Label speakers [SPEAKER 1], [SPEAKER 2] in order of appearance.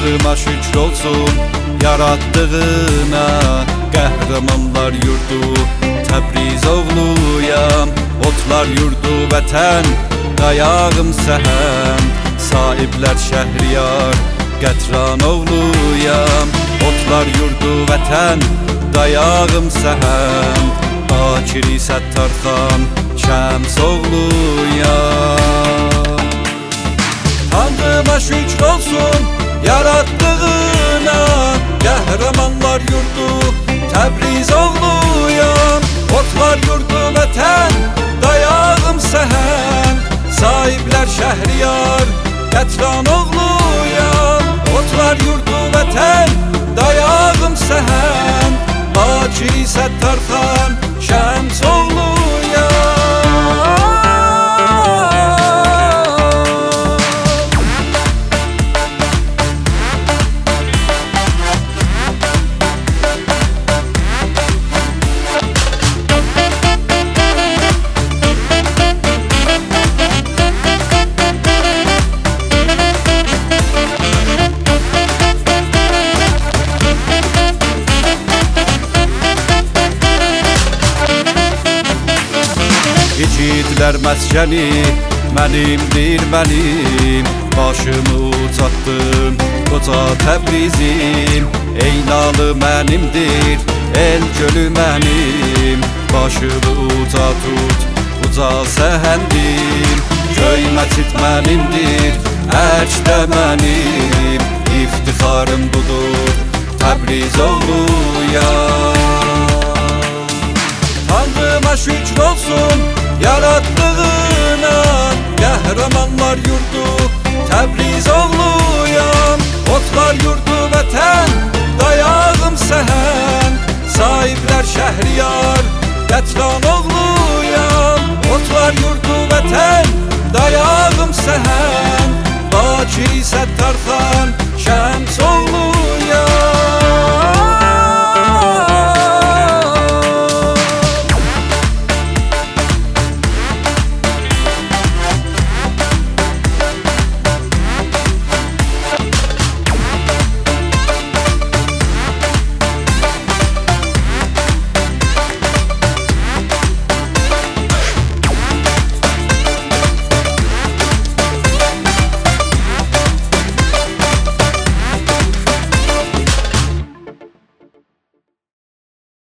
[SPEAKER 1] Tanrıma şükür olsun yarattığına, qəhrəmanlar yurdu Təbriz oğluyam. Otlar yurdu vətən, dayağım səhənd, sahiblər Şəhriyar, Qətran oğluyam. Otlar yurdu vətən, dayağım səhənd, Bakiri Səttarxan, Şəms oğluyam. Tanrıma şükür olsun yarattığına, qəhrəmanlar yurdu Təbriz oğluyam. Otlar yurdu vətən, dayağım səhənd, sahiblər Şəhriyar, Qətran oğluyam. Otlar yurdu vətən, dayağım səhənd, Bakiri Səttarxan, Şəms oğluyam. İgidlər məskəni mənimdir mənim, başımı ucatdım qoca Təbrizim. Eynalı mənimdir, el gölü mənim, başımı uca tut, uca səhəndim. Göy məçid mənimdir, əkdə mənim, iftixarım budur, Təbriz oğluyam. Tanrıma şükür olsun yarattığına, qəhrəmanlar yurdu Təbriz oğluyam. Otlar yurdu vətən, dayağım səhənd, sahiblər Şəhriyar, Qətran oğluyam. Otlar yurdu vətən, dayağım səhənd, Bakiri Səttarxan,